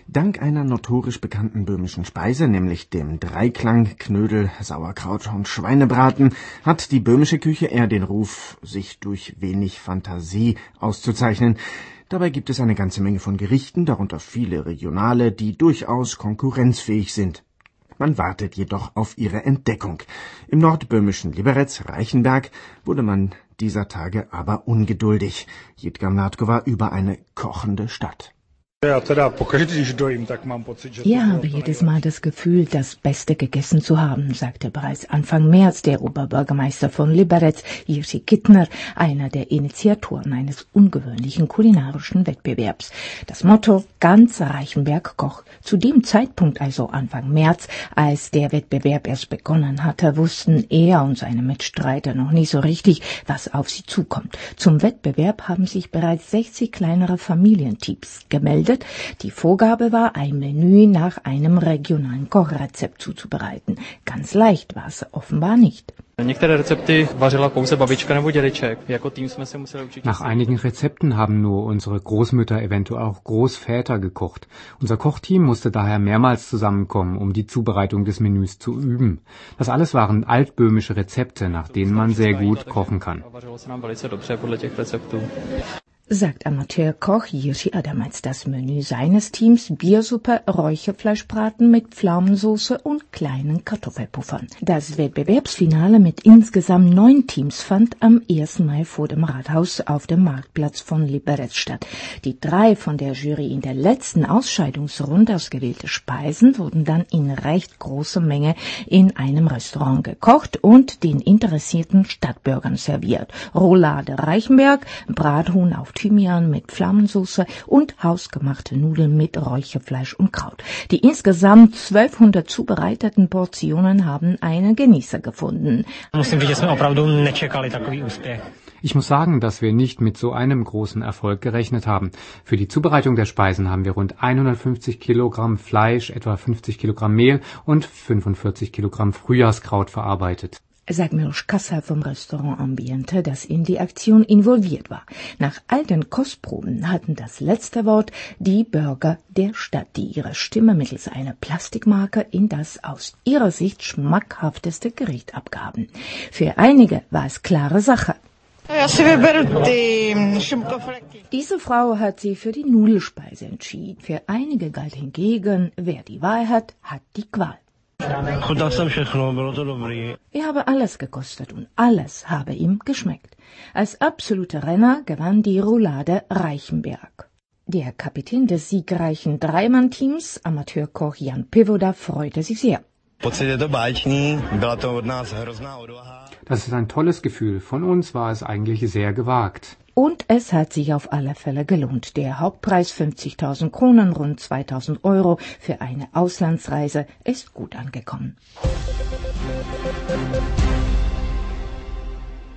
Dank einer notorisch bekannten böhmischen Speise, nämlich dem Dreiklang Knödel, Sauerkraut und Schweinebraten, hat die böhmische Küche eher den Ruf, sich durch wenig Fantasie auszuzeichnen. Dabei gibt es eine ganze Menge von Gerichten, darunter viele regionale, die durchaus konkurrenzfähig sind. Man wartet jedoch auf ihre Entdeckung. Im nordböhmischen Liberec, Reichenberg, wurde man dieser Tage aber ungeduldig. Jitka Mládková war über eine kochende Stadt. Ich habe jedes Mal das Gefühl, das Beste gegessen zu haben, sagte bereits Anfang März der Oberbürgermeister von Liberec, Jiří Kittner, einer der Initiatoren eines ungewöhnlichen kulinarischen Wettbewerbs. Das Motto Ganz Reichenberg kocht. Zu dem Zeitpunkt, also Anfang März, als der Wettbewerb erst begonnen hatte, wussten er und seine Mitstreiter noch nicht so richtig, was auf sie zukommt. Zum Wettbewerb haben sich bereits 60 kleinere Familienteams gemeldet. Die Vorgabe war, ein Menü nach einem regionalen Kochrezept zuzubereiten. Ganz leicht war es offenbar nicht. Nach einigen Rezepten haben nur unsere Großmütter, eventuell auch Großväter gekocht. Unser Kochteam musste daher mehrmals zusammenkommen, um die Zubereitung des Menüs zu üben. Das alles waren altböhmische Rezepte, nach denen man sehr gut kochen kann. Sagt Amateurkoch Jiří Adamec. Das Menü seines Teams: Biersuppe, Räucherfleischbraten mit Pflaumensauce und kleinen Kartoffelpuffern. Das Wettbewerbsfinale mit insgesamt 9 Teams fand am 1. Mai vor dem Rathaus auf dem Marktplatz von Liberec statt. Die 3 von der Jury in der letzten Ausscheidungsrunde ausgewählte Speisen wurden dann in recht großer Menge in einem Restaurant gekocht und den interessierten Stadtbürgern serviert. Roulade Reichenberg, Brathuhn auf Thymian mit Pflaumensauce und hausgemachte Nudeln mit Räucherfleisch und Kraut. Die insgesamt 1200 zubereiteten Portionen haben einen Genießer gefunden. Ich muss sagen, dass wir nicht mit so einem großen Erfolg gerechnet haben. Für die Zubereitung der Speisen haben wir rund 150 Kilogramm Fleisch, etwa 50 Kilogramm Mehl und 45 Kilogramm Frühjahrskraut verarbeitet. Sagt Miloš Kassa vom Restaurant Ambiente, das in die Aktion involviert war. Nach all den Kostproben hatten das letzte Wort die Bürger der Stadt, die ihre Stimme mittels einer Plastikmarke in das aus ihrer Sicht schmackhafteste Gericht abgaben. Für einige war es klare Sache. Diese Frau hat sich für die Nudelspeise entschieden. Für einige galt hingegen, wer die Wahl hat die Qual. Ich habe alles gekostet und alles habe ihm geschmeckt. Als absoluter Renner gewann die Roulade Reichenberg. Der Kapitän des siegreichen Dreimann-Teams, Amateurkoch Jan Pivoda, freute sich sehr. Das ist ein tolles Gefühl. Von uns war es eigentlich sehr gewagt. Und es hat sich auf alle Fälle gelohnt. Der Hauptpreis 50.000 Kronen, rund 2.000 Euro für eine Auslandsreise, ist gut angekommen.